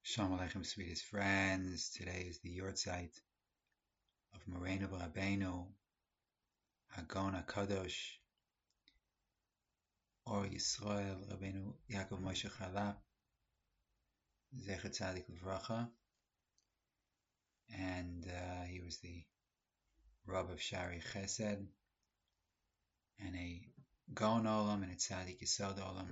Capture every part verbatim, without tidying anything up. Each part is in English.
Shalom Aleichem, sweetest friends. Today is the Yortzeit of Moreno Rabbeinu, Hagon HaKadosh, Or Yisrael, Rabbeinu Yaakov Moshe Chalap, Zecher Tzadik Livracha, and uh, he was the Rav of Shari Chesed, and a Gaon Olam and a Tzadik Yisod Olam.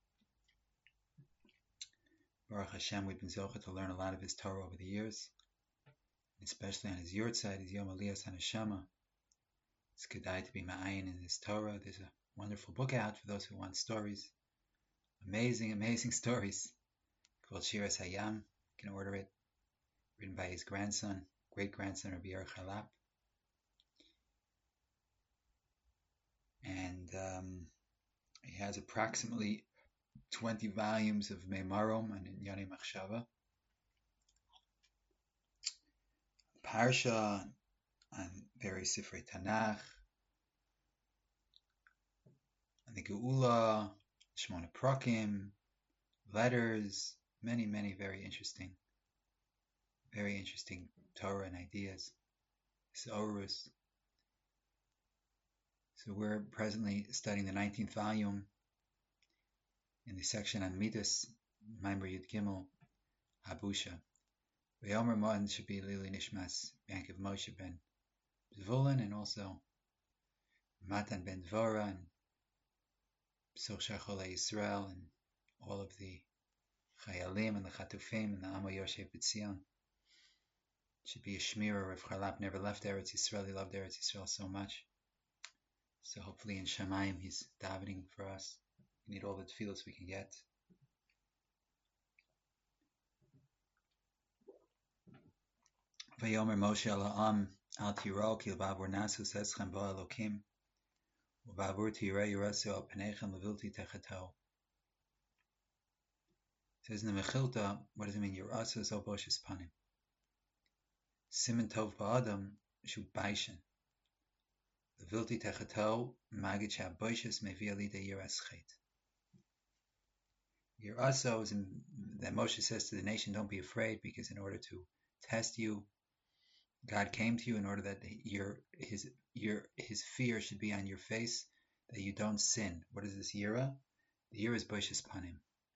Baruch Hashem, we've been zocheh to learn a lot of his Torah over the years, especially on his Yortzeit, his Yom Aliyas HaNeshama. It's kedai to be ma'ayin in his Torah. There's a wonderful book out for those who want stories. Amazing, amazing stories called Shiras Hayam. You can order it. Written by his grandson, great-grandson, Rabbi Yer Chalap. And um, he has approximately twenty volumes of Meimarom and Inyani Machshava. Parsha, and various Sifrei Tanakh, and the Geula, Shmona Prakim, letters, many, many very interesting, very interesting Torah and ideas. Sorus. So we're presently studying the nineteenth volume in the section on Midas, Maimer Yud Gimel, Habusha. Ve'omer Mo'an should be Lili Nishmas, Yankiv Moshe ben Zvulun, and also Matan ben Dvora, and Soch Shachole Yisrael, and all of the Chayalim and the Chatufim and the Amo Yoshev B'Tzion. Should be a Shmira. Rav Chalap never left Eretz Yisrael. He loved Eretz Yisrael so much. So hopefully in Shamayim he's davening for us. We need all the tefillos we can get. Vayomer Moshe Ala'am al tiro ki l'bavur nasu seschem bo Elokim u'bavur tirei yirasu al penechem levilti techatau. It says in the Mechilta, what does it mean? Yirasu is oboshes panim. Simen tov ba'adam shu baishen. Levilti techatau magid she'aboshes mevi alida yiras chet. Yirasu is in, that Moshe says to the nation, don't be afraid, because in order to test you, God came to you in order that your his your his fear should be on your face, that you don't sin. What is this yira? The yira is boishes panim.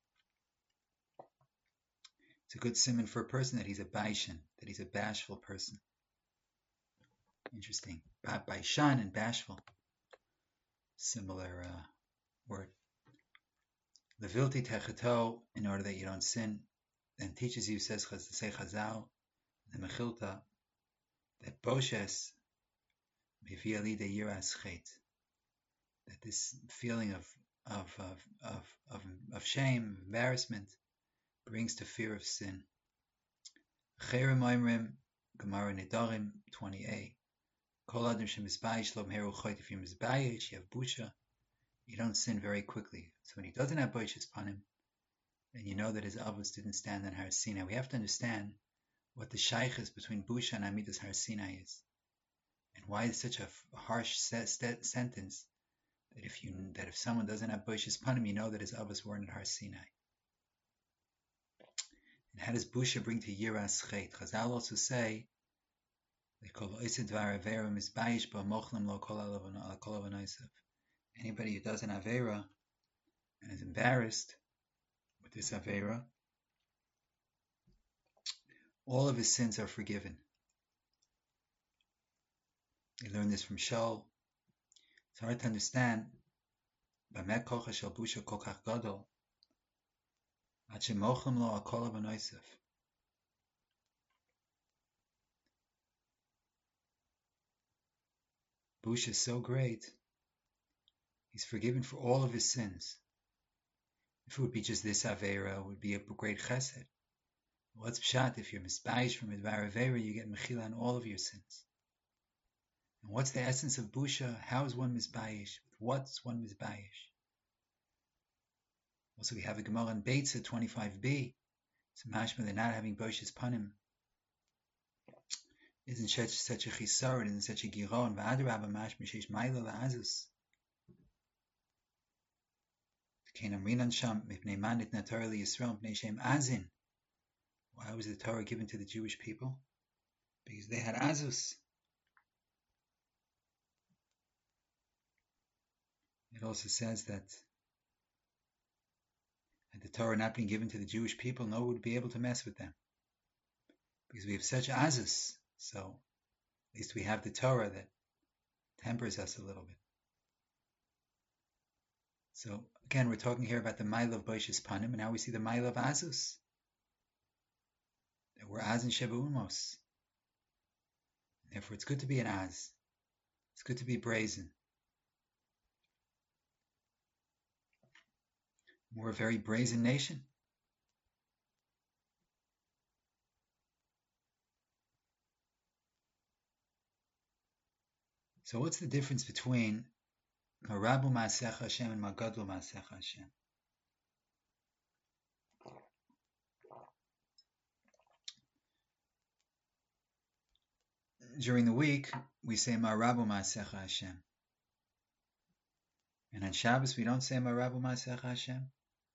It's a good simon for a person that he's a baishan, that he's a bashful person. Interesting. Baishan and bashful, similar uh, word. Levilti techato, in order that you don't sin. Then teaches you, says say Chazal, the Mechilta, that Boshes mevi alida yiras chet, that this feeling of of of of of, of shame, embarrassment, brings to fear of sin. Cherem oimrim, Gemara Nedarim twenty-eight. Kol adam shemizbayish lo meheru chayt. If you're mizbayish, you have busha, you don't sin very quickly. So when he doesn't have boishes upon him, and you know that his avos didn't stand on Har Sinai, we have to understand what the shaykh is between busha and amidas Har Sinai is, and why it's such a harsh sentence that if you that if someone doesn't have boishes upon him, you know that his avos weren't at Har Sinai. And how does busha bring to yiras chet? Chazal also say, anybody who does an avera and is embarrassed with this avera, all of his sins are forgiven. You learn this from Shaul. It's hard to understand. Busha is so great, he's forgiven for all of his sins. If it would be just this Avera, it would be a great chesed. What's pshat? If you're misbayish from Midvar Avera, you get mechila on all of your sins. And what's the essence of Busha? How is one misbayish? With what's one misbayish? Also, we have a Gemara in Beitza twenty-five b. It's mashma, they're not having Bosh's panim. Isn't such such a chisar, isn't such a giron. V'adarabba mashma sheish ma'ila la'azus. Kenam rinan sham mipnei man nitna Torah liyisrael mipnei shem azin Why was the Torah given to the Jewish people? Because they had azus. It also says that had the Torah not been given to the Jewish people, no one would be able to mess with them. Because we have such azus. So at least we have the Torah that tempers us a little bit. So again, we're talking here about the Ma'ila of Boishas Panim, and now we see the Ma'ila of Azus. That we're Az and Sheba Umos. Therefore, it's good to be an Az. It's good to be brazen. We're a very brazen nation. So what's the difference between Marabu Ma'asech Hashem and Magadlu Ma'asech Hashem? During the week, we say Marabu Ma'asech Hashem. And on Shabbos, we don't say Marabu Ma'asech Hashem.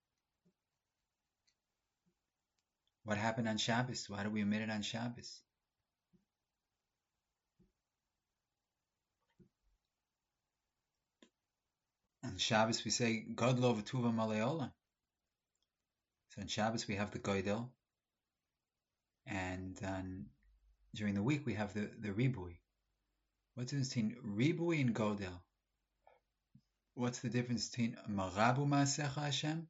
What happened on Shabbos? Why do we omit it on Shabbos? On Shabbos, we say Godlo V'tuva Maleola. So on Shabbos, we have the Goydel. And on, during the week, we have the, the Ribui. What's the difference between Ribui and Godel? What's the difference between Marabu Ma'asech Hashem,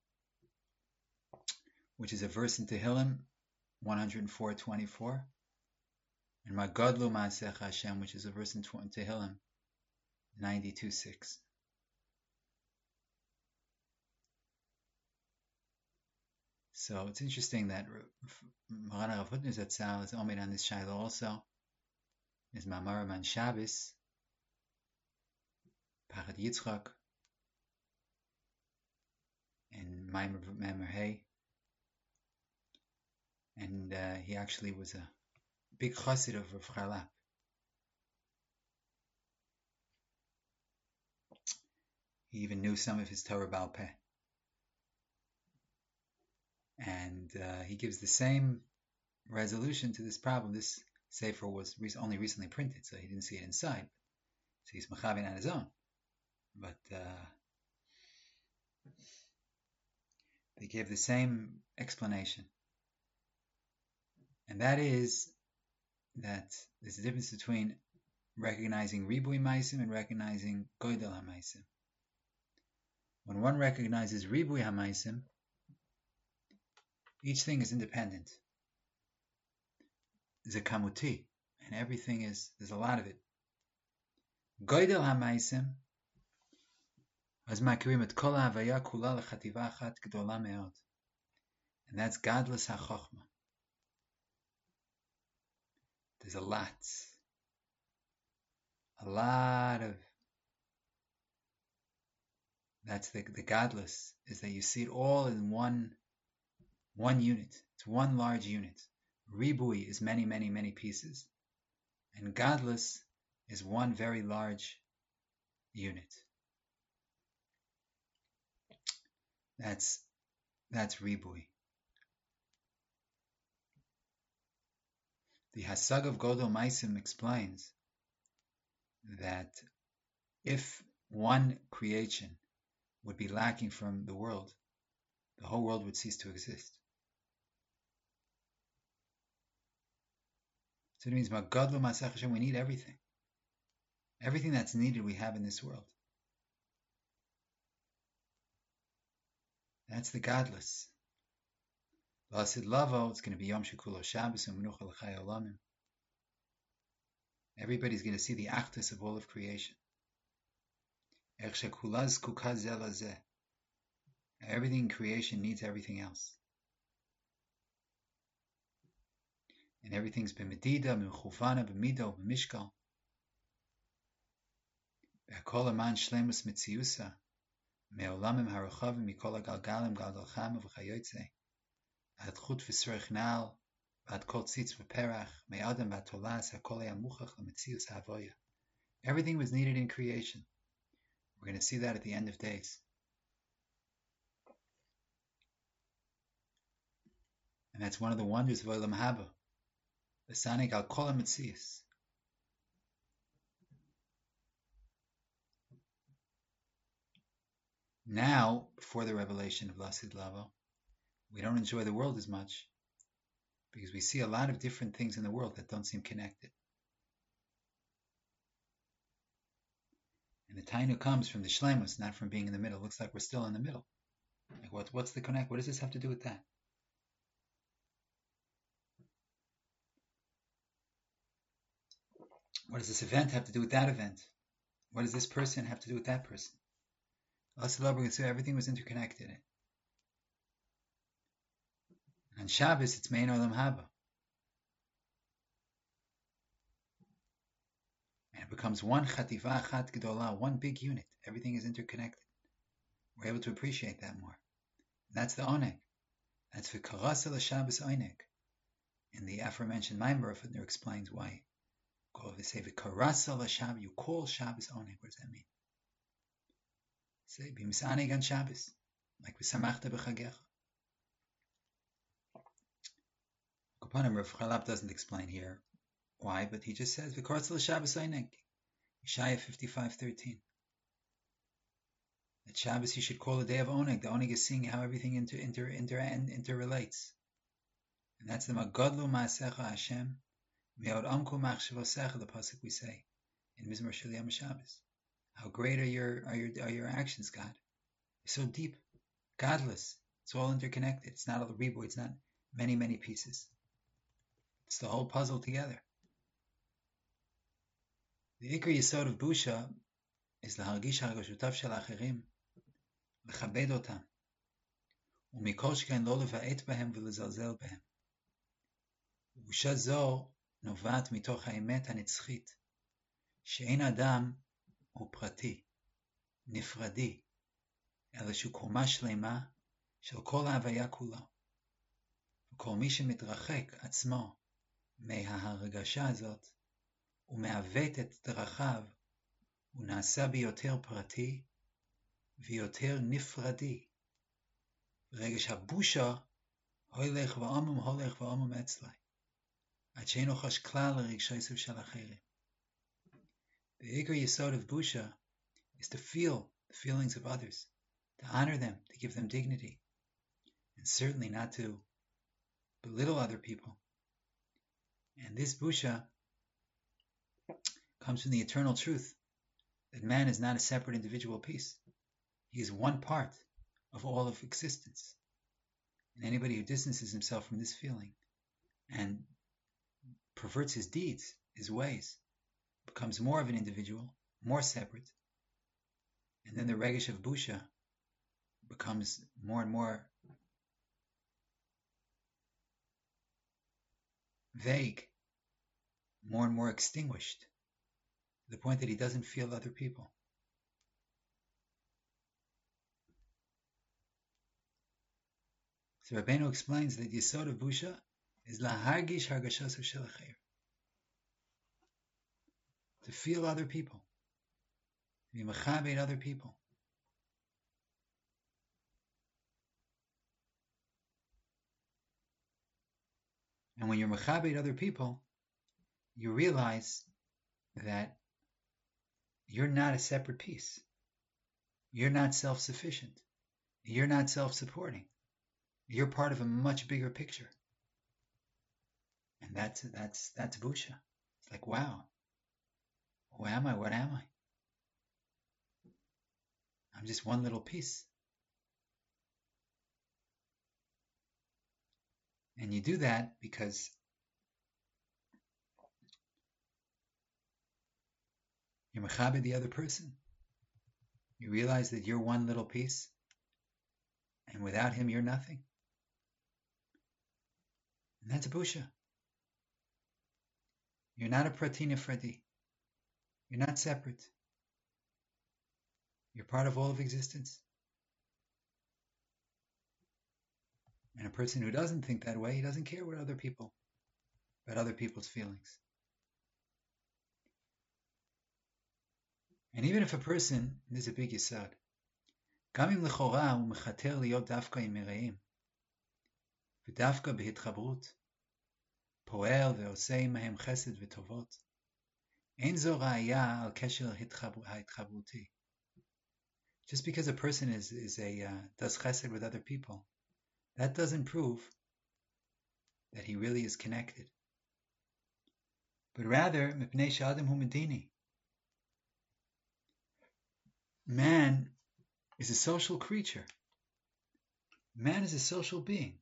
which is a verse in Tehillim one oh four twenty-four, and Magadlu Ma'asech Hashem, which is a verse in Tehillim ninety-two six. So it's interesting that Maran Rav Hutner Zatzal is omed on this Shiloh also. Is Mamar Man Shabbos, Pachad Yitzchak, and Maimer Hay. And uh, he actually was a big chassid of Rav Charlap. He even knew some of his Torah Baal Peh. And uh, he gives the same resolution to this problem. This Sefer was re- only recently printed, so he didn't see it inside. So he's Machavin on his own. But uh, they gave the same explanation. And that is that there's a difference between recognizing Ribui Maisim and recognizing Goydel HaMaisim. When one recognizes Ribui HaMaisim, each thing is independent. There's a kamuti, and everything is, there's a lot of it. Goydel HaMaisim, az makirim et kol ha'avaya kula lechativa achat gdola me'od. And that's godless ha'chochma. There's a lot. A lot of, that's the, the godless, is that you see it all in one One unit. It's one large unit. Ribui is many, many, many pieces. And godless is one very large unit. That's that's Ribui. The Hasag of Godel Maisim explains that if one creation would be lacking from the world, the whole world would cease to exist. So it means Magadlu Ma'asech Hashem, we need everything. Everything that's needed we have in this world. That's the godless. L'Asid Lavo, it's going to be Yom Shekulo Shabbos and Menucha L'Chai Olamim. Everybody's going to see the actus of all of creation. Ech Shekulaz Kukaz Zelazeh. Everything in creation needs everything else. And everything's b'medida, b'mechuvana, b'mido, b'mishkal. B'kol aman shlemus mitziusa, me'olamim harachavim mikol hagalgalim galgalchama v'chayotze, ad chut v'srech nal, ad kol tzitz v'perach, me'adam v'atolas, hakol yamuchach l'mitzius ha'avoya. Everything was needed in creation. We're going to see that at the end of days. And that's one of the wonders of Olam Haba. V'sanig al kol ha-metzius. Now, before the revelation of Lasid Lavo, we don't enjoy the world as much because we see a lot of different things in the world that don't seem connected. And the tainu comes from the shlemus, not from being in the middle. It looks like we're still in the middle. Like what, what's the connect? What does this have to do with that? What does this event have to do with that event? What does this person have to do with that person? Lasid Lavo can say everything was interconnected. On Shabbos, it's Mein Olam Haba. And it becomes one chativa chat gedola, one big unit. Everything is interconnected. We're able to appreciate that more. And that's the oneg. That's v'karasa l'Shabbos oneg. In the aforementioned Maimer, Footner explains why. Go over say v'karasa l'Shabbos. You call Shabbos oneg. What does that mean? Say b'misaneg on Shabbos, like v'samachta b'chagecha. Kapanim Rav Chalap doesn't explain here why, but he just says v'karasa l'Shabbos oneg. Yeshaya fifty-five thirteen. That Shabbos you should call a day of oneg. The oneg is seeing how everything inter inter inter interrelates, and that's the magadlu ma'asecha Hashem me'od amku machshavosecha. The pasuk we say in Mizmor Shel Yom Shabbos. How great are your are your are your actions, God? They're so deep, godless. It's all interconnected. It's not a ribu. It's not many many pieces. It's the whole puzzle together. The ikar yisod of busha is lahargish hargashutav shel acherim, lechabed otam, umikol shkein lo leva'et behem v'lezalzel behem. Busha zo novat mitoch ha'emet hanitzchit, she'ein adam hu prati, nifradi, ela shu koma shlema shel kol ha'avaya kula. וכל מי שמתרחק עצמו מההרגשה הזאת, ומעוות את דרכיו, הוא נעשה ביותר פרטי ויותר נפרדי. רגש הבושה הולך ועומם הולך ועומם אצלי, עד שאינו חש כלל לרגשייו של אחרים. The ikar yesod of busha is to feel the feelings of others, to honor them, to give them dignity, and certainly not to belittle other people. And this busha comes from the eternal truth that man is not a separate individual piece. He is one part of all of existence. And anybody who distances himself from this feeling and perverts his deeds, his ways, becomes more of an individual, more separate. And then the regesh of busha becomes more and more vague, more and more extinguished, to the point that he doesn't feel other people. So Rabbeinu explains that Yesod of Busha is lahargish hargashos shel acher, to feel other people, to be mechabed other people. And when you're mechabed other people, you realize that you're not a separate piece. You're not self-sufficient. You're not self-supporting. You're part of a much bigger picture. And that's that's that's busha. It's like, wow. Who am I? What am I? I'm just one little piece. And you do that because you're mechabed the other person. You realize that you're one little piece, and without him, you're nothing. And that's a busha. You're not a prati nifradi. You're not separate. You're part of all of existence. And a person who doesn't think that way, he doesn't care what other people, about other people's feelings. And even if a person, this is a big yisod, גם אם לכאורה הוא מחתר להיות דווקא עם מרעים, ודווקא בהתחברות, פועל ועושה עמהם חסד וטובות, אין זו ראיה על קשר ההתחברותי. Just because a person is, is a, uh, does chesed with other people, that doesn't prove that he really is connected. But rather, mipnei she'adam hu medini. Man is a social creature. Man is a social being.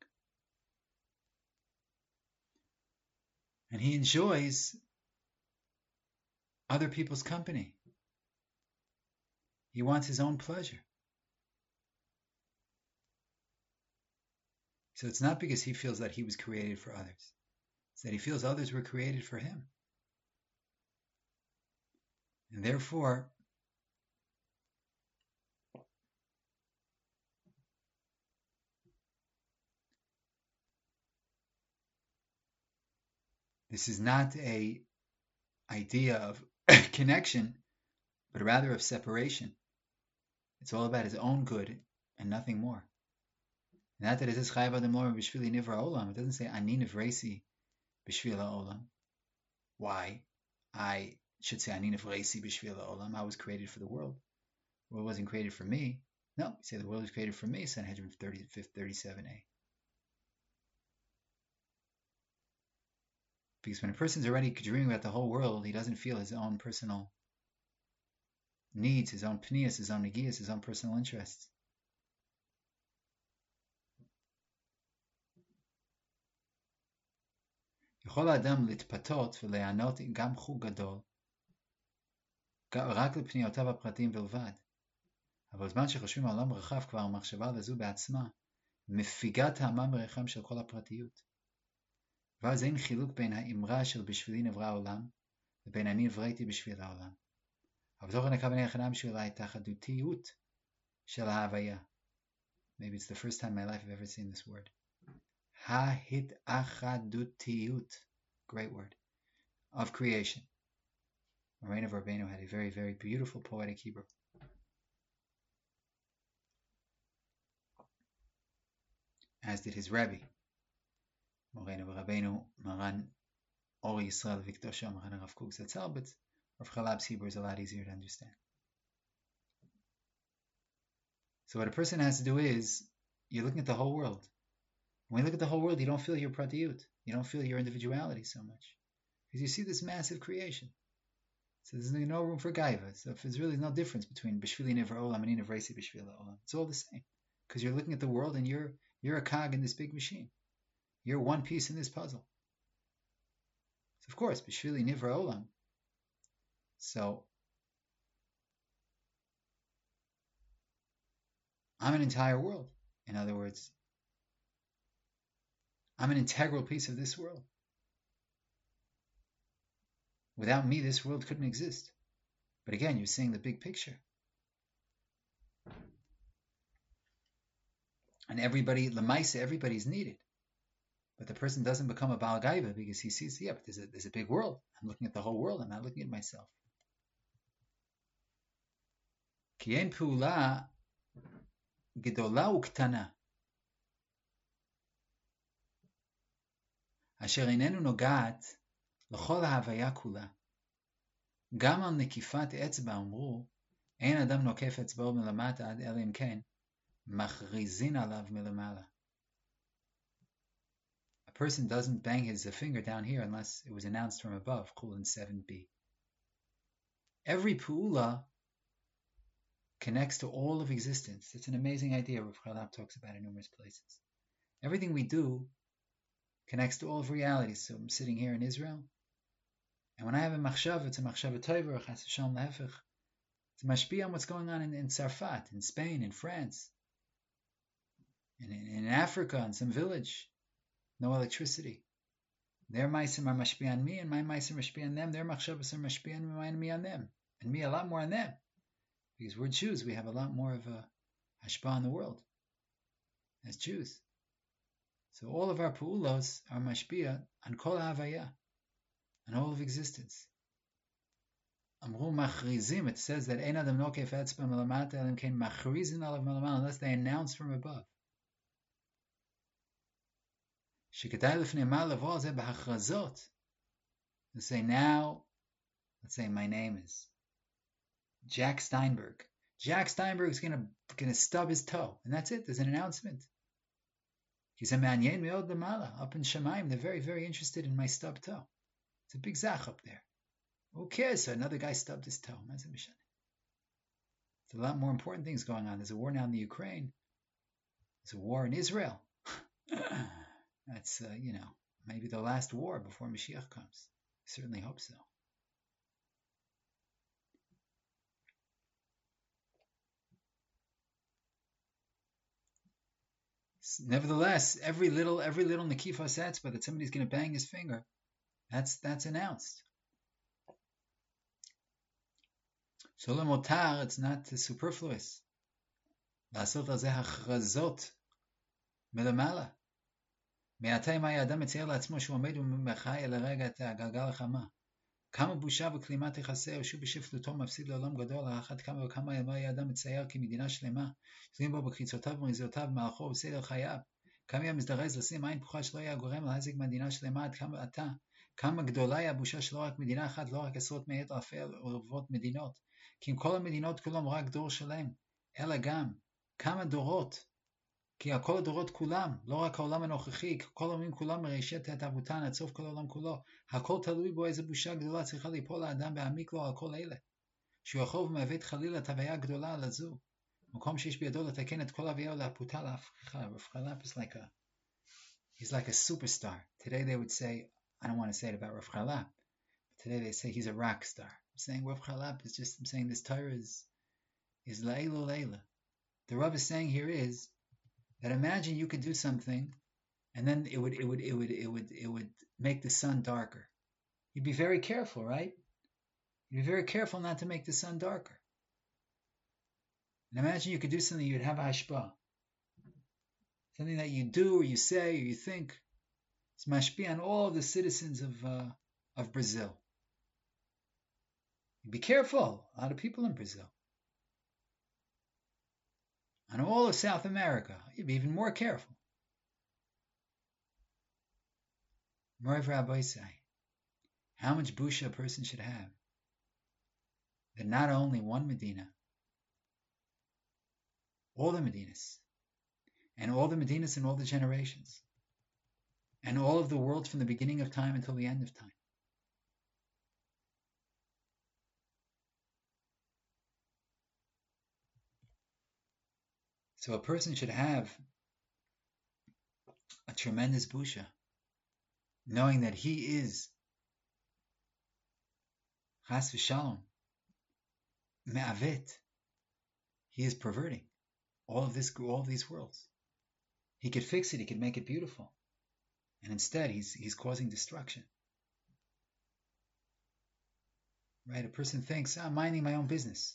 And he enjoys other people's company. He wants his own pleasure. So it's not because he feels that he was created for others. It's that he feels others were created for him. And therefore, this is not a idea of connection, but rather of separation. It's all about his own good and nothing more. Not that it says Chayav Adam Lo B'Shvili Nivra Olam. It doesn't say Ani Nivresi B'Shvil Olam. Why? I should say Ani Nivresi B'Shvil Olam. I was created for the world. The world wasn't created for me. No, you say the world was created for me. Sanhedrin thirty-seven a. Because when a person's already dreaming about the whole world, he doesn't feel his own personal needs, his own pnias, his own negias, his own personal interests. יכול האדם להתפתות וליהנות גם חוג גדול רק לפניותיו הפרטיים בלבד. אבל בזמן שחושבים על עולם רחב כבר המחשבה לזו בעצמה מפיגה טעמם וריחם של כל הפרטיות. ואז אין חילוק בין האמרה של בשבילי נברא העולם לבין אני נבראתי בשביל העולם. אבל תוכן הכוונה היחידה בשביל ההתאחדותיות של ההוויה. Maybe it's the first time in my life I've ever seen this word. Ha'hitachadutiyut, great word, of creation. Moreno Rabbeinu had a very, very beautiful poetic Hebrew. As did his Rebbe, Moreno Rabbeinu, Maran Ori Yisrael Vikdosha, Maran Rav Kook Zatzal, but Rav Chalab's Hebrew is a lot easier to understand. So what a person has to do is, you're looking at the whole world. When you look at the whole world, you don't feel your pratiyut. You don't feel your individuality so much. Because you see this massive creation. So there's no room for gaiva. So there's really no difference between B'Shvili Nivra Olam and Nivrasi B'Shvili Olam. It's all the same. Because you're looking at the world and you're you're a cog in this big machine. You're one piece in this puzzle. So of course, B'Shvili Nivra Olam. So I'm an entire world. In other words, I'm an integral piece of this world. Without me, this world couldn't exist. But again, you're seeing the big picture. And everybody, Lamaisa, everybody's needed. But the person doesn't become a Baal Gaiva because he sees, yeah, but there's a, there's a big world. I'm looking at the whole world. I'm not looking at myself. Ki ein pe'ula gedola uktana. אשר איננו נוגעת לכל ההוויה כולה. גם על נקיפת אצבע אמרו, אין אדם נוקף אצבעו מלמטה עד אלא אם כן, מכריזין עליו מלמעלה. A person doesn't bang his finger down here unless it was announced from above, Chulin seven b. Every pu'ula connects to all of existence. It's an amazing idea Rav Chalab talks about in numerous places. Everything we do connects to all of reality. So I'm sitting here in Israel, and when I have a machshav, it's a machshav tov, or chas v'shalom lehefech. It's a mashpia on what's going on in, in Tzarfat, in Spain, in France, in, in, in Africa, in some village, no electricity. Their ma'asim are mashpia on me, and my ma'asim are mashpia on them. Their machshavas are mashpia on me on them, and me a lot more on them, because we're Jews. We have a lot more of a hashpah in the world as Jews. So all of our pu'ulos are mashpia on kol havaya, on all of existence. Amru machrizim, it says that ein adam nokef etzba melamata elim kein machrizin alav melamala, unless they announce from above. שכדאי לפני מה לבוא על זה בהכרזות. To say now, let's say my name is Jack Steinberg. Jack Steinberg is gonna gonna stub his toe, and that's it. There's an announcement. He said, "Ma'anyen me'od lemala." Up in Shemaim, they're very, very interested in my stub toe. It's a big zach up there. Who cares? So another guy stubbed his toe. There's a lot more important things going on. There's a war now in the Ukraine. There's a war in Israel. That's uh, you know maybe the last war before Mashiach comes. I certainly hope so. Nevertheless, every little every little Nikifas Etzba that somebody's going to bang his finger, that's that's announced. Shalom otar, it's not superfluous. לעשות על זה הכרזות מלמעלה. מעתה מה האדם מצייר לעצמו שהוא עומד ומחי אל הרגע את הגלגל החמה. כמה בושה וכלימה תכסה, ושוב בשפלותו מפסיד לעולם גדול, האחת כמה וכמה מה האדם מצייר כמדינה שלמה, שרים בו בקריצותיו ומרזיותיו, במהלכו ובסדר חייו. כמה יהיה מזדרז לשים עין פקוחה שלא יהיה הגורם להזיק מדינה שלמה עד כמה אתה. כמה גדולה היא הבושה שלא רק מדינה אחת, לא רק עשרות מאות אלפי רבבות מדינות. כי אם כל המדינות כולם רק דור שלם, אלא גם כמה דורות, כי כל הדורות כולם, לא רק העולם הנוכחי, כל העולמים כולם מראשית את אבותן עד סוף כל העולם כולו, הכל תלוי בו איזו בושה גדולה צריכה ליפול לאדם והעמיק לו על כל אלה. שהוא יכול ומהווה חלילה תוויה גדולה על הזו, מקום שיש בידו לתקן את כל אביה ולהפותה להפכה. רב חלפ is like a, he's like a superstar. Today they would say, I don't want to say it about Rav Chalap, but today they say he's a rock star. I'm saying Rav Chalap is just, I'm saying this Torah is, is Layla Layla. The Rav is saying here is, that imagine you could do something, and then it would, it would, it would, it would, it would make the sun darker. You'd be very careful, right? You'd be very careful not to make the sun darker. And imagine you could do something, you'd have a hashpah. Something that you do, or you say, or you think, it's mashpi on all of the citizens of uh, of Brazil. Be careful, a lot of people in Brazil. On all of South America, you'd be even more careful. Moriv Rabbi say, how much busha a person should have, that not only one Medina, all the Medinas, and all the Medinas in all the generations, and all of the world from the beginning of time until the end of time, so a person should have a tremendous busha, knowing that he is chas v'shalom me'avet. He is perverting all of this, all of these worlds. He could fix it. He could make it beautiful, and instead, he's he's causing destruction. Right? A person thinks, oh, I'm minding my own business.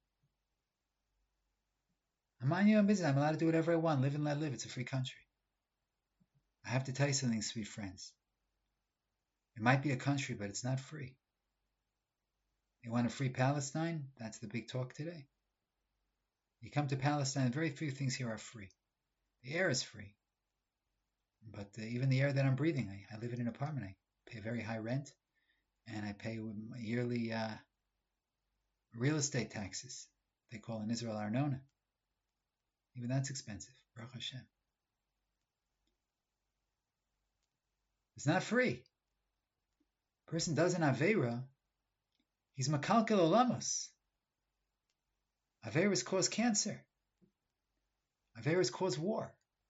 I'm minding my own business. I'm allowed to do whatever I want. Live and let live. It's a free country. I have to tell you something, sweet friends. It might be a country, but it's not free. You want a free Palestine? That's the big talk today. You come to Palestine, very few things here are free. The air is free. But uh, even the air that I'm breathing, I, I live in an apartment. I pay very high rent, and I pay yearly uh, real estate taxes. They call in Israel Arnona. Even that's expensive. Baruch Hashem. It's not free. Person does an Aveira, he's makalkel olamos. Aveiras cause cancer. Aveiras cause war.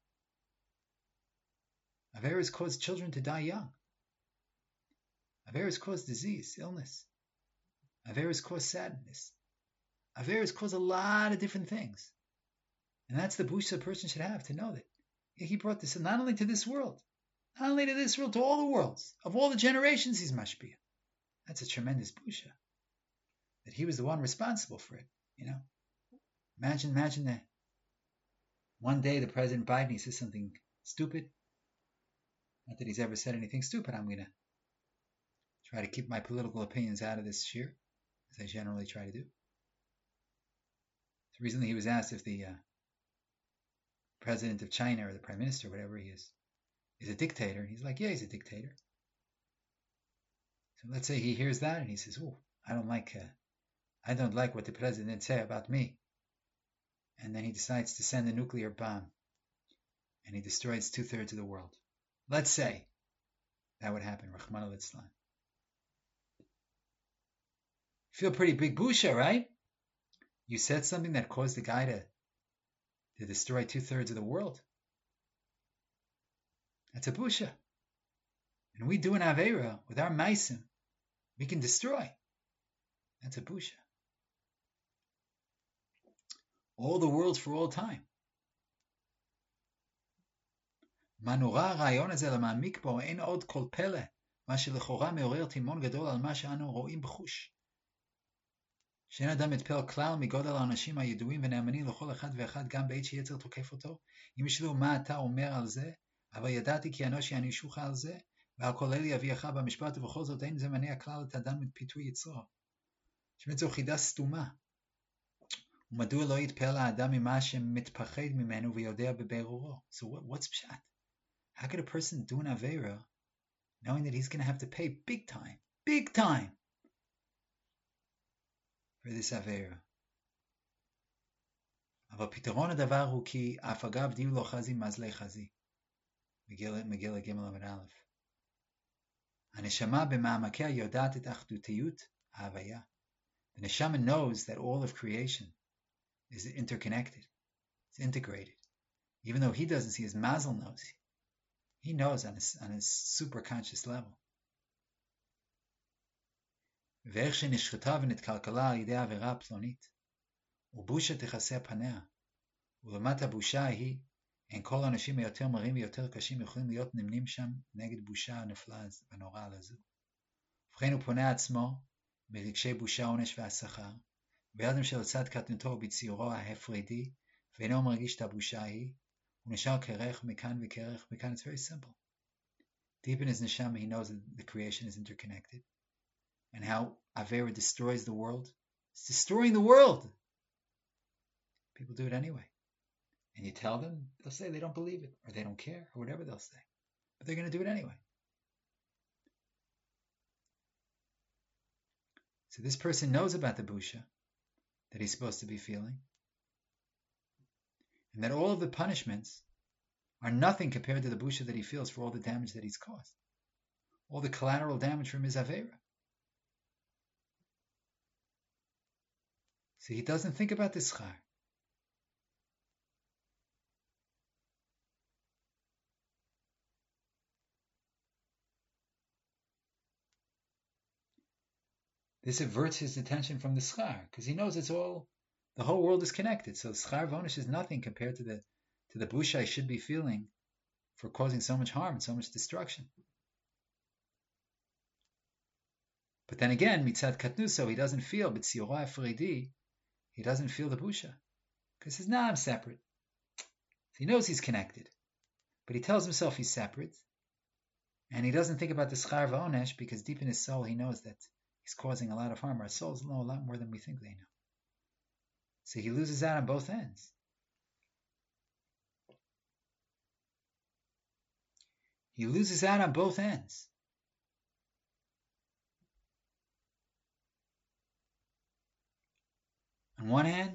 Aveiras cause children to die young. Aveiras cause disease, illness. Aveiras cause sadness. Aveiras cause a lot of different things. And that's the busha a person should have, to know that he brought this not only to this world, not only to this world, to all the worlds, of all the generations he's mashpia. That's a tremendous busha. That he was the one responsible for it, you know. Imagine, imagine that one day the President Biden, he says something stupid. Not that he's ever said anything stupid. I'm going to try to keep my political opinions out of this shir, as I generally try to do. So recently he was asked if the uh, President of China, or the Prime Minister, whatever he is, is a dictator. He's like, yeah, he's a dictator. So let's say he hears that and he says, oh, I don't like, uh, I don't like what the president said about me. And then he decides to send a nuclear bomb and he destroys two-thirds of the world. Let's say that would happen, Rahman al-Islam. Feel pretty big busha, right? You said something that caused the guy to, to destroy two-thirds of the world. That's a busha. And we do an Aveira with our maisim. We can destroy. That's a busha. All the worlds for all time. מנורה הרעיון הזה למעמיק בו אין עוד כל פלא, מה שלכאורה מעורר תימון גדול על מה שאנו רואים בחוש. שאין אדם מתפעל כלל מגודל האנשים הידועים ונאמנים לכל אחד ואחד גם בעת שיצר תוקף אותו. אם ישאלו מה אתה אומר על זה, אבל ידעתי כי אנושי יענישוך על זה, ועל כל אלה יביאך במשפט, ובכל זאת אין זה מניע כלל את האדם מפיתוי יצרו. שבאמת זו חידה סתומה. ומדוע לא יתפעל האדם ממה שמתפחד ממנו ויודע בבירורו? So what, what's pshat? How could a person do an Aveira knowing that he's going to have to pay big time, big time for this Aveira? אבל פתרון הדבר הוא כי אף אגב דיו לא חזי מזלי חזי. מגיע לג' עמוד א'. הנשמה במעמקיה יודעת את אחדותיות ההוויה. The neshama knows that all of creation is interconnected. It's integrated. Even though he doesn't see, his mazel knows. He knows on his, on his super conscious level. ואיך שנשחטה ונתקלקלה על ידי עבירה פלונית, ובושה תכסה פניה, ולעומת הבושה ההיא, אין כל האנשים היותר מרים ויותר קשים יכולים להיות נמנים שם נגד בושה הנפלאה והנוראה לזו. ובכן הוא פונה עצמו מרגשי בושה, עונש והשכר, ואדם שלצד קטנותו בציורו ההפרדי, ואינו מרגיש את הבושה ההיא, הוא נשאר כרך מכאן וכרך מכאן. It's very simple. Deep in his neshama, he knows that the creation is interconnected. And how Avera destroys the world. It's destroying the world. People do it anyway. And you tell them, they'll say they don't believe it, or they don't care, or whatever they'll say. But they're going to do it anyway. So this person knows about the busha that he's supposed to be feeling. And that all of the punishments are nothing compared to the busha that he feels for all the damage that he's caused. All the collateral damage from his Avera. So he doesn't think about the schar. This averts his attention from the schar, because he knows it's all, the whole world is connected. So schar vonish is nothing compared to the to the busha I should be feeling for causing so much harm and so much destruction. But then again, mitzad katnuso, he doesn't feel, but tziyora efredi, he doesn't feel the busha. Because he says, nah, I'm separate. So he knows he's connected. But he tells himself he's separate. And he doesn't think about the schar v'onesh, because deep in his soul he knows that he's causing a lot of harm. Our souls know a lot more than we think they know. So he loses out on both ends. He loses out on both ends. On one hand,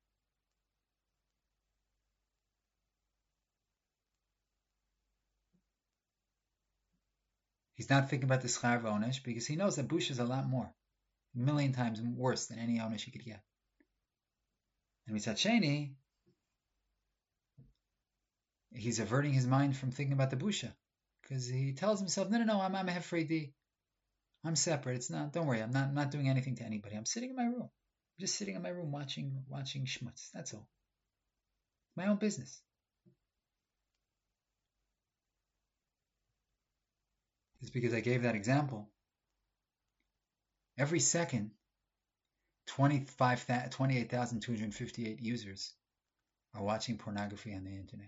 he's not thinking about the schar v'onesh because he knows that busha is a lot more, a million times worse than any onesh he could get. And mitzad sheni, he's averting his mind from thinking about the busha because he tells himself, no, no, no, I'm, I'm a hefredi. I'm separate. It's not. Don't worry. I'm not. I'm not doing anything to anybody. I'm sitting in my room. I'm just sitting in my room watching watching shmutz. That's all. My own business. It's because I gave that example. Every second, twenty-five, twenty-eight thousand two hundred fifty-eight users are watching pornography on the internet.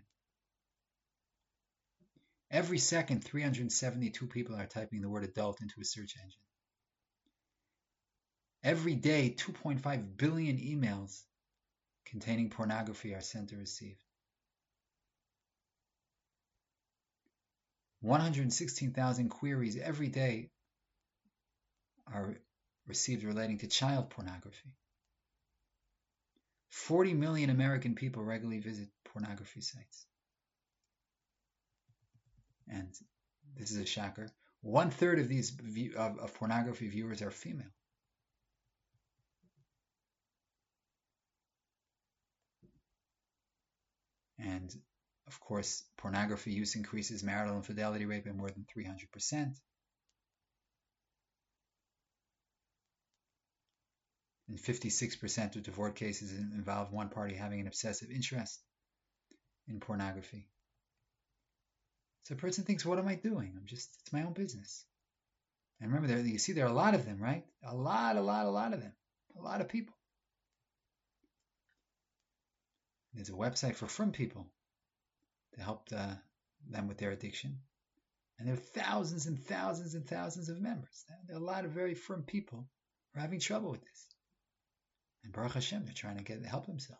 Every second, three hundred seventy-two people are typing the word adult into a search engine. Every day, two point five billion emails containing pornography are sent or received. one hundred sixteen thousand queries every day are received relating to child pornography. forty million American people regularly visit pornography sites. And this is a shocker. One third of these view, of, of pornography viewers are female. And of course, pornography use increases marital infidelity rate by more than three hundred percent. And fifty-six percent of divorce cases involve one party having an obsessive interest in pornography. So a person thinks, what am I doing? I'm just, it's my own business. And remember, there, you see there are a lot of them, right? A lot, a lot, a lot of them. A lot of people. There's a website for frum people to help uh, them with their addiction. And there are thousands and thousands and thousands of members. There are a lot of very frum people who are having trouble with this. And Baruch Hashem, they're trying to get help themselves.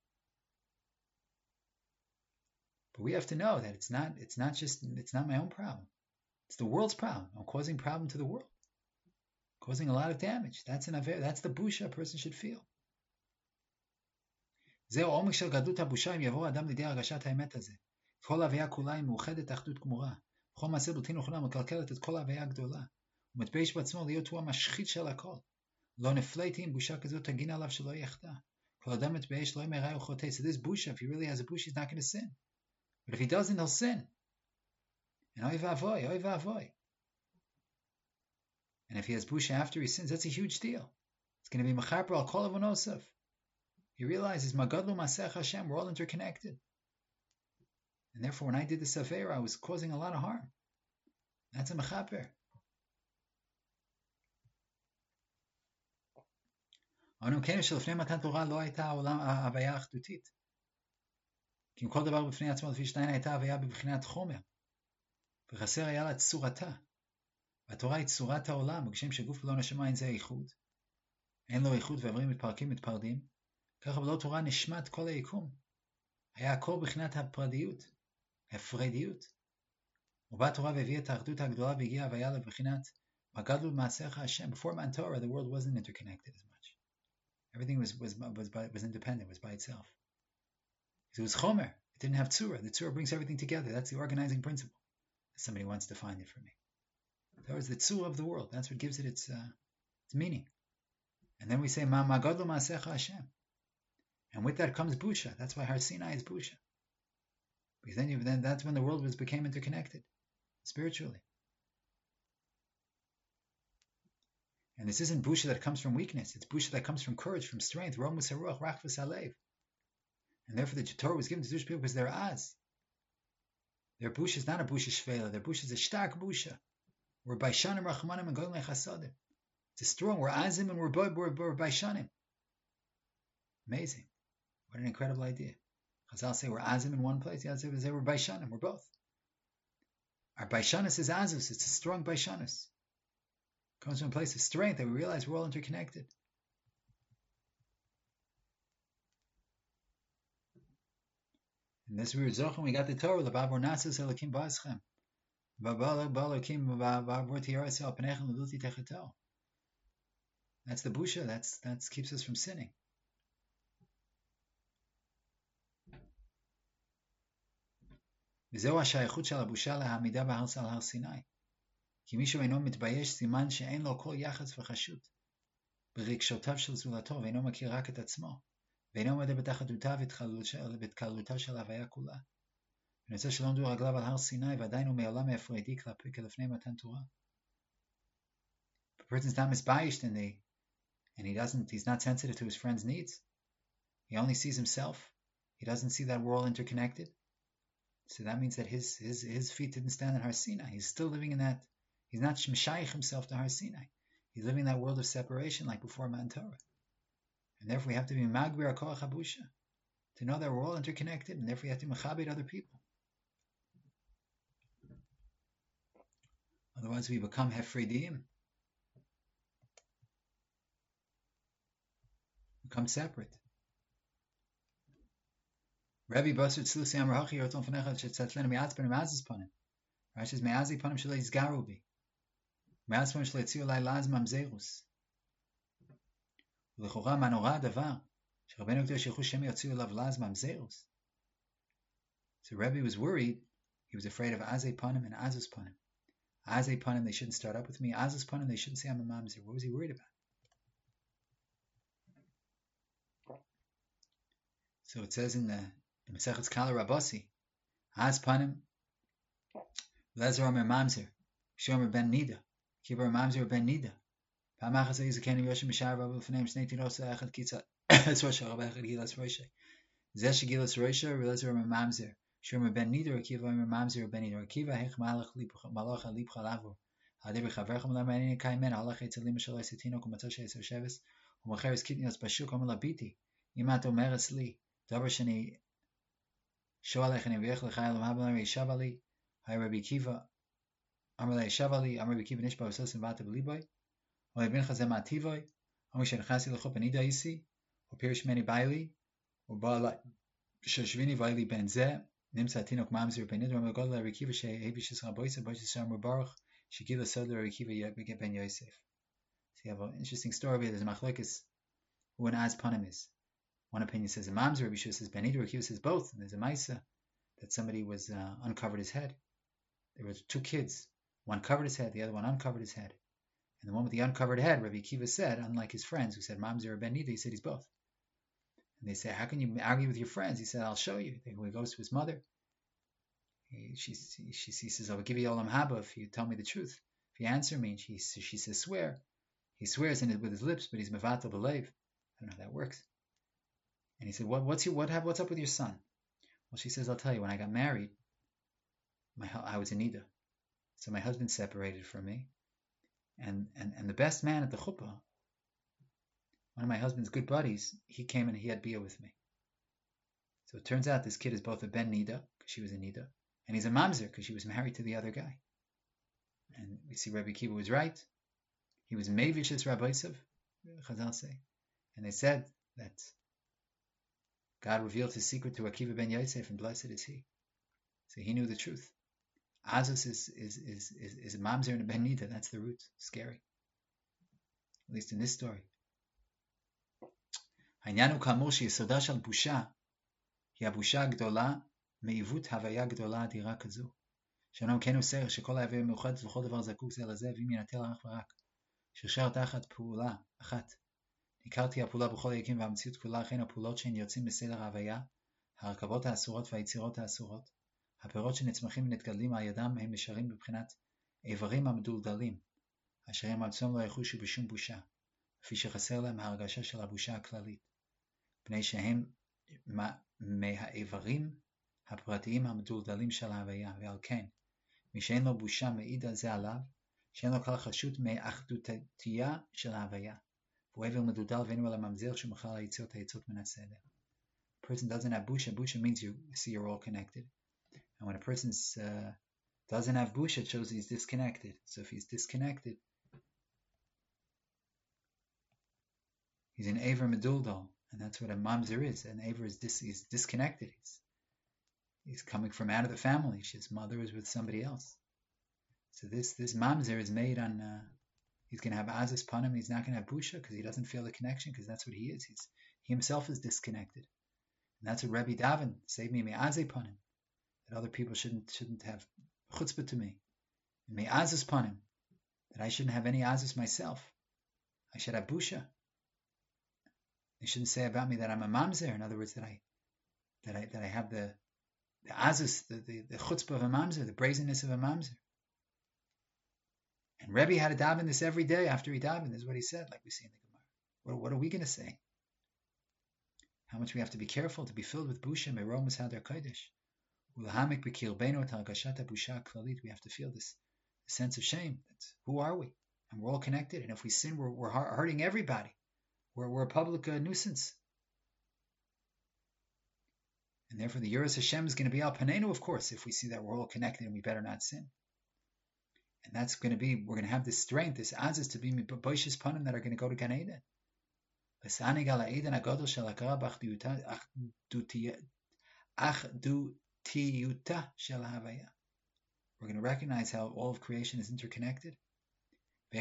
But we have to know that it's not, it's not just, it's not my own problem. It's the world's problem. I'm causing problem to the world. Causing a lot of damage. That's an aver, that's the busha a person should feel. זהו עומק של גדלות הבושה אם יבוא האדם לידי הרגשת האמת הזה. כל ההוויה כולה היא מאוחדת אחדות גמורה. בכל מעשה בלתי נכונה מקלקלת את כל ההוויה הגדולה. הוא מתבייש בעצמו להיות הוא המשחית של הכל. לא נפלאתי אם בושה כזאת תגין עליו שלא יחטא. כל אדם מתבייש לא ימרא הוא חוטא. So this busha, if he really has a busha, he's not going to sin. But if he doesn't, he'll sin. And oy va'avoy, oy va'avoy. And if he has busha after he sins, that's a huge deal. It's going to be mechaper al kol avonosav. He realizes, Magadlu Masech Hashem, we're all interconnected. And therefore, when I did the Savera, I was causing a lot of harm. That's a mechaper. אנו כן שלפני מתן תורה לא הייתה העולם ההוויה האחדותית. כי אם כל דבר בפני עצמו לפי שתיים הייתה הוויה בבחינת חומר. וחסר היה לה צורתה. והתורה היא צורת העולם, וכשם שגוף ולא נשמה אין זה איחוד. אין לו איחוד ועברים מתפרקים מתפרדים. ככה בלא תורה נשמת כל היקום. היה הכל בחינת הפרדיות, הפרדיות. ובאה תורה והביאה את האחדות הגדולה והגיעה הוויה לבחינת מגדלו במעשיך השם. Before Man Torah, the world wasn't interconnected as much. Everything was was was, by, was independent, was by itself. It was chomer. It didn't have tzura. The tzura brings everything together. That's the organizing principle. Somebody wants to find it for me. That was the tzura of the world. That's what gives it its, uh, its meaning. And then we say, Ma magadlo ma'asecha Hashem. And with that comes busha. That's why Har Sinai is busha. Because then, you, then that's when the world was became interconnected spiritually. And this isn't busha that comes from weakness. It's busha that comes from courage, from strength. Romus haruach rachvus halev. And therefore the Torah was given to Jewish people because they're az. Their busha is not a busha shvela. Their busha is a stark busha. We're baishanim rachmanim and golmei chasadim. It's a strong. We're azim and we're we're, we're baishanim. Amazing. What an incredible idea. Chazal say we're azim in one place. The say we're baishanim. We're both. Our baishanus is azus. It's a strong baishanus. It comes from a place of strength that we realize we're all interconnected. And this we were zochim, we got the Torah. L'bavor nasus elokim ba'aschem. Ba'ba'al ba'alokim ba'avor tiyaras al penechem l'luti techetel. That's the busha. That's that keeps us from sinning. וזהו השייכות של הבושה לעמידה בהר על הר סיני. כי מישהו אינו מתבייש סימן שאין לו כל יחס וחשות ברגשותיו של זולתו ואינו מכיר רק את עצמו ואינו עומד בתחתותה והתקללותה של ההוויה כולה. ונוצא שלא עמדו רגליו על הר סיני ועדיין הוא מעולם ההפרדי כלפני מתן תורה. If a person's not misbayished and, they, and he doesn't, he's not sensitive to his friend's needs, he only sees himself, he doesn't see that we're all interconnected. So that means that his his his feet didn't stand in Har Sinai. He's still living in that. He's not mishayich himself to Har Sinai. He's living in that world of separation like before Man Torah. And therefore we have to be magbir hakoach habusha to know that we're all interconnected, and therefore we have to mechabed other people. Otherwise we become hefredim, become separate. Rabbi Basur Tzlusi Amar Hachi Yoton Fanecha Shetzatlen Mi'atzben Mi'azis Panim. Rashi says, Me'azi panim shelo yizgaru bi. Me'az panim shelo yitziu alai laz mamzerus. ולכאורה מה נורא הדבר שרבנו הקדוש ילכו שמא יוציאו אליו לעז ממזרוס. So Rebbe was worried. He was afraid of Azei Panim and Azus Panim. Azei Panim, they shouldn't start up with me. Azus Panim, they shouldn't say I'm a mamzer. What was he worried about? So it says in the Masechet Kala Rabasi, Az Panim, Lezer Omer Mamzer, Shomer Ben Nida, Kibar Mamzer Ben Nida. פעמחת איזה כן יושם משער רב לפניהם שני תינוק אחד קיצה ראש הרב אחד גילס ראשה זה שגילס ראשה ולזר מממזר שומר בן נידר עקיבא מממזר בן נידר עקיבא איך מלאך מלאך ליבך לעבור הדבר חברך מלא מעניין קיימן הלך אצל אמא שלו עשה תינוק ומצא שעשר שבס ומחר הסקיטניוס בשוק אומר לה ביתי אם את אומרת לי דבר שאני שואל איך אני אביך לך אלו מה בלמי ישב עלי היי רבי עקיבא אמר לה ישב עלי אמר רבי עקיבא נשבע וסוסם ואתה בליבוי או יבין חזה מעטיבוי, או מי שנכנסי לכו בנידה איסי, או פירש מני ביילי, או בא אלי, ששביני ביילי בן זה, נמצא תינוק ממזר בן נידה, ומגוד לרקיבה שהביא שסרה בויסה, בויסה סרה מברוך, שגיל הסוד לרקיבה בן יוסף. So you have an interesting story here. There's a machlokes who an Az Panim is. One opinion says a mamzer, Rabbi Shua says ben Nida, Rabbi Akiva says both. And there's a maisa that somebody was uh, uncovered his head. There were two kids. One covered his head, the other one uncovered his head. And the one with the uncovered head, Rabbi Akiva said, unlike his friends who said mamzer or ben Nida, he said he's both. And they say, how can you argue with your friends? He said, I'll show you. He goes to his mother. He, she, she, she says, I'll give you olam haba if you tell me the truth. If you answer me. And she, she says, swear. He swears in it with his lips, but he's mevatel b'leiv. I don't know how that works. And he said, what, what's your, what have, what's up with your son? Well, she says, I'll tell you, when I got married, my, I was in Nida. So my husband separated from me. And, and, and the best man at the chuppah, one of my husband's good buddies, he came and he had beer with me. So it turns out this kid is both a ben Nida, because she was a Nida, and he's a mamzer, because she was married to the other guy. And we see Rabbi Akiva was right. He was Mevish's Rabbi Yosef, Chazal say. And they said that God revealed his secret to Akiva ben Yosef, and blessed is he. So he knew the truth. Azus is, is, is, is, is a mamzer and a ben Nida. That's the root. Scary. At least in this story. העניין הוא כאמור שיסודה של בושה היא הבושה הגדולה מעיוות הוויה גדולה אדירה כזו. שאומנם כן הוא סרח שכל ההוויה מיוחדת וכל דבר זקוק זה לזה ואם ינטל אך ורק. שרשר תחת פעולה אחת. ניכרתי הפעולה בכל היקים והמציאות כולה אכן הפעולות שהן יוצאים בסדר ההוויה, הרכבות האסורות והיצירות האסורות, הפירות שנצמחים ונתגדלים על ידם הם נשארים בבחינת איברים המדולדלים, אשר הם עצמם לא יחושו בשום בושה, כפי שחסר להם ההרגשה של הבושה הכללית, פני שהם מהאיברים הפרטיים המדולדלים של ההוויה, ועל כן, מי שאין לו בושה מעיד על זה עליו, שאין לו כלל חשות מאחדותיה של ההוויה, והוא איבר מדולדל ואינו אלא ממזר שמחל היציאות היצאות מן הסדר. A person doesn't have busha, busha means you see you're all connected. And when a person uh, doesn't have busha, it shows he's disconnected. So if he's disconnected, he's an aver meduldal, and that's what a mamzer is. An aver is dis- he's disconnected. He's, he's coming from out of the family. His mother is with somebody else. So this this mamzer is made on. Uh, he's going to have azus panim. He's not going to have busha because he doesn't feel the connection because that's what he is. He's he himself is disconnected. And that's what Rebbe Davin, save me me'azei panim, that other people shouldn't shouldn't have chutzpah to me. And me'azus panim, that I shouldn't have any azus myself. I should have busha. They shouldn't say about me that I'm a mamzer. In other words, that I that I that I have the the azus, the, the, the chutzpah of a mamzer, the brazenness of a mamzer. And Rebbe had to daven this every day after he davened. This is what he said, like we see in the Gemara. What, what are we going to say? How much we have to be careful to be filled with busha, meromas hadar kodesh. Ulahamik b'kirbeinu targashat busha klalit. We have to feel this sense of shame. That's, who are we? And we're all connected. And if we sin, we're, we're hurting everybody. We're, we're a public uh, nuisance. And therefore the Yiras Hashem is going to be al panenu, of course, if we see that we're all connected and we better not sin. And that's going to be, we're going to have this strength, this azus to be boishis panim that are going to go to Gan Eden. We're going to recognize how all of creation is interconnected. We're,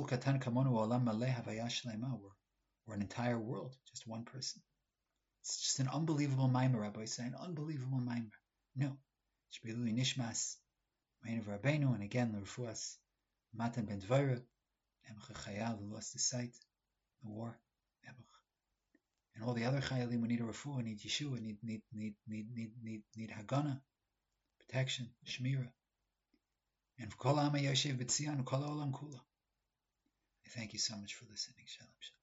we're an entire world, just one person. It's just an unbelievable maimer, Rabbi is saying, unbelievable maimer. No. Shbeilu nishmas, Meinav Rabbeinu, and again, L'Refuas, Matan ben Dvaira, Emcha Chayal, who lost his sight, the war, and all the other Chayalim, we need a refuah, need Yeshua, need need need need need need need Hagana, protection, Shmira. And Kol Ama Yoshev B'Tzion, Kol Olam Kula. I thank you so much for listening. Shalom.